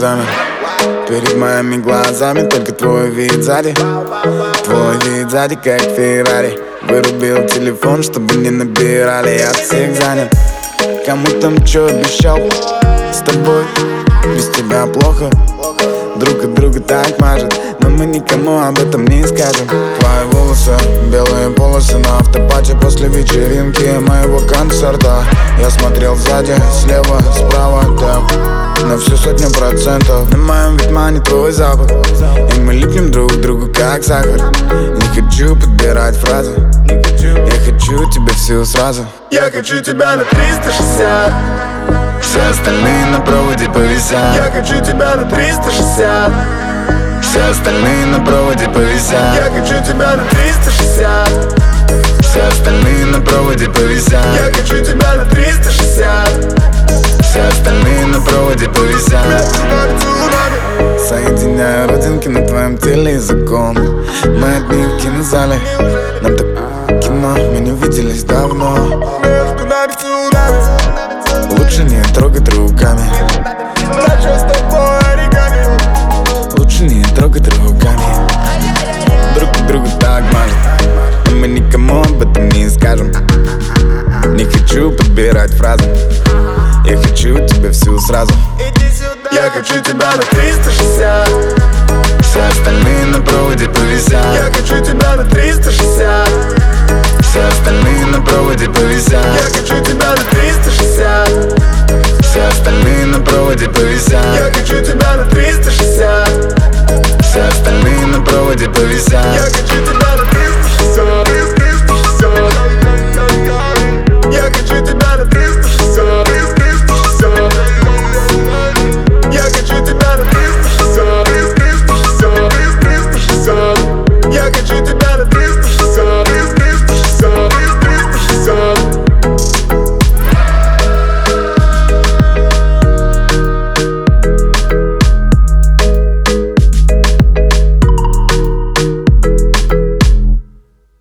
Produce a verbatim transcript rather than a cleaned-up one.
экзамен. Перед моими глазами только твой вид сзади. Твой вид сзади, как Феррари. Вырубил телефон, чтобы не набирали. Я всех занят. Кому там чё обещал? С тобой без тебя плохо. Друг от друга так мажет, но мы никому об этом не скажем. Твои волосы, белые полосы на автопате после вечеринки моего концерта. Я смотрел сзади, слева, справа, так, на всю сотню процентов. На моем витмане твой запах, и мы липнем друг к другу как сахар. Не хочу подбирать фразы, я хочу тебя всю сразу. Я хочу тебя на триста шестьдесят. Все остальные на проводе повисят. Я хочу тебя на триста шестьдесят. Все остальные на проводе повисят. Я хочу тебя на триста шестьдесят. Все остальные на проводе повисят. Я хочу тебя на триста шестьдесят. Все остальные на проводе повисят. Соединяю родинки на твоем теле языком. Мы одни в кинозале. Нам так кино, мы не виделись давно. Лучше не трогать руками. Лучше не трогать руками. Друг к другу так мажет, но мы никому об этом не скажем. Не хочу подбирать фразы, я хочу тебя всю сразу. Я хочу тебя на триста шестьдесят. Все остальные на проводе повисят. Я хочу тебя